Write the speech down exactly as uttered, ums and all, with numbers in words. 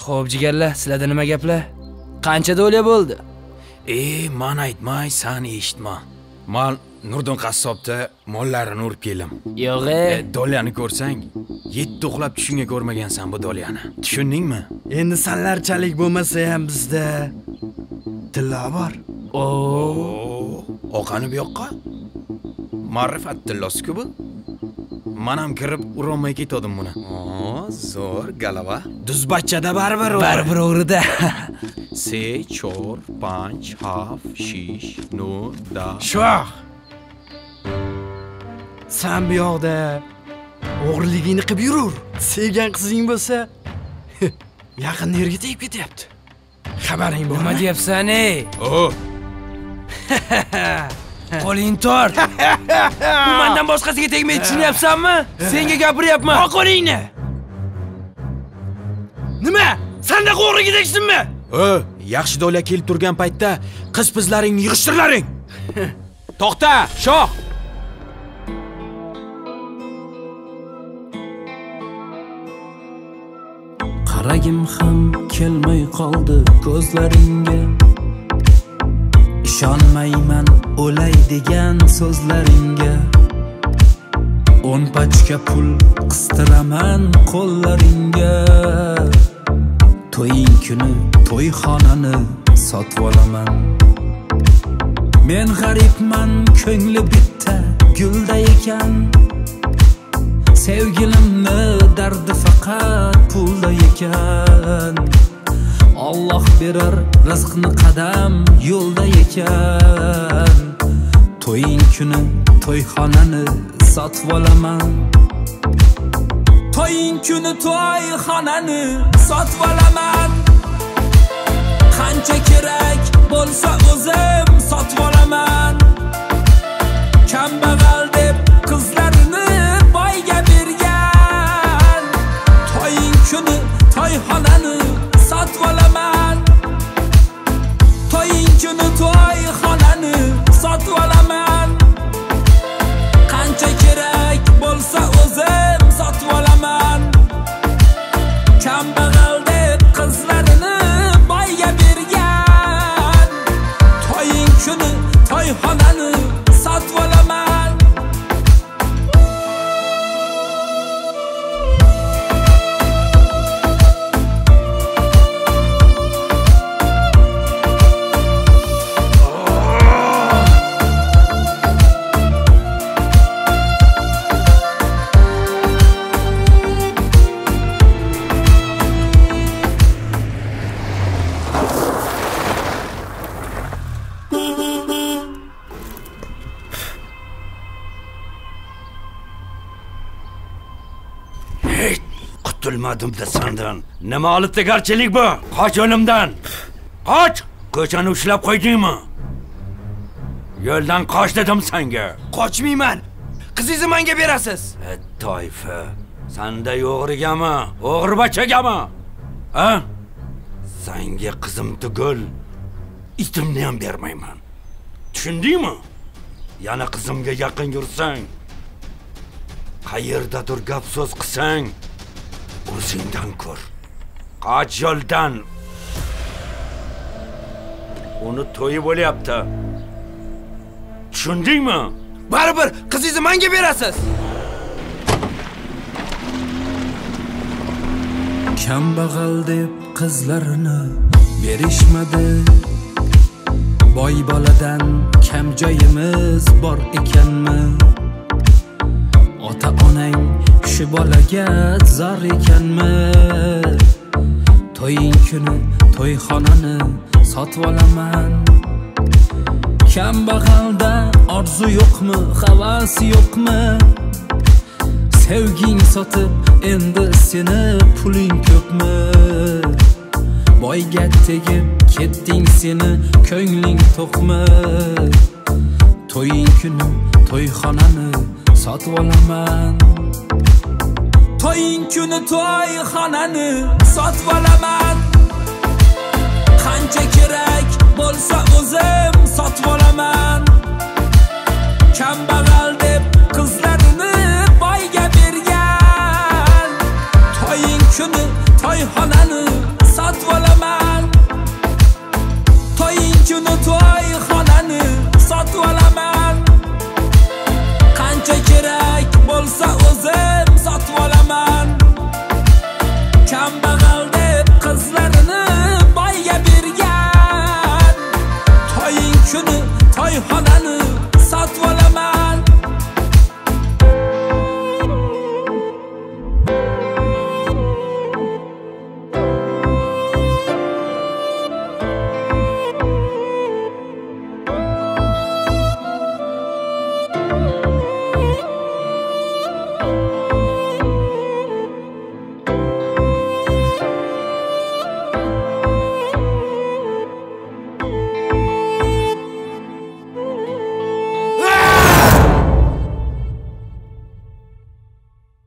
Xo'p, jigarlar, sizlarda nima gaplar? Qancha do'lya bo'ldi? Ey, men aytmay, sen eshitma. Men Nurdin qassobda mollarini urib keldim. Yo'q-e. Dolyani ko'rsang, yetti uxlab tushunga ko'rmagansan bu dolyani. Tushundingmi? Endi sanlarchalik bo'lmasa ham bizda tilla bor. Oo, oqani bu yoqqa. Ma'rifat tillasi-ku bu. Men ham kirib urolmay ketdim buni. Oo, zo'r galava. Duzbachchada baribir o'g'ri. Baribir o'g'rida. Se, chor, panch, haf, shish, no, da. Shoh. Sen bu yoqda o'g'riligingni qilib yurur. Sevgan qizing bo'lsa, yaqin yerga tegib ketyapti. Xabaring bormi? Nima deyapsan, ey? O. Qo'ling tort. Bu mendan boshqasiga tegmaydi, tushunyapsanmi? Senga gapiryapman. Qo'y qo'lingni. Nima? Senda o'g'riga tegsinmi? O, yaxshi do'lya kelib turgan paytda qiz-pizlaringni yig'ishtirlaring. To'xta, shoh. Qaragim ham kelmay qoldi ko'zlaringga. Ishonmayman o'lay degan so'zlaringga. o'n pachka pul qistiraman qo'llaringga. To'ying kuni to'yxonani sotib olaman. Men g'aribman, ko'ngli bitta gulda ekan. Sevgilimni dardi faqat pulda ekan. Alloh berar rizqni qadam yo'lda ekan. To'ying kuni to'yxonani sotib olaman. To'ying kuni to'yxonani sotib olaman. Qancha kerak bo'lsa o'zim sotib olaman. Kambag'al deb qizlarini boyga bergan. To'ying kuni to'yxonani sotib olaman. To'ying kuni to'yxonani sotib olaman. Qancha kerak bo'lsa o'zim sotib olaman. Kambag'al deb qizlarini boyga bergan. To'ying kuni to'yxonani sotib olaman. Qutulmadim-da sendan. Nima olib tegarchilik bu? Qoch o'limdan. Qoch! Ko'chani ushlab qo'ydingmi? Yo'ldan qoch dedim senga. Qochmayman. Qizingizni menga berasiz. Et toyfa. Senda o'g'rigami? O'g'ribachagami? Ha? Senga qizim tugul, itimni ham bermayman. Tushundingmi? Yana qizimga yaqin yursang, qayerdadir gap so'z qilsang, o'zingdan ko'r. Qoch yo'ldan. Uni to'yi bo'lyapti. Tushundingmi? Baribir qizingizni menga berasiz. Kambag'al deb qizlarini berishmadi. Boy boladan kam joyimiz bor ekanmi? Ota-onang shu bolaga zor ekanmi? To'ying kuni to'yxonani sotib olaman. Kambag'alda orzu yo'qmi, havas yo'qmi? Sevging sotib endi seni puling ko'pmi? Boyga tegib ketding seni ko'ngling to'qmi? To'ying kuni to'yxonani sotib olaman. To'ying kuni to'yxonani sotib olaman. Qancha kerak bo'lsa o'zim sotib olaman. Kambag'al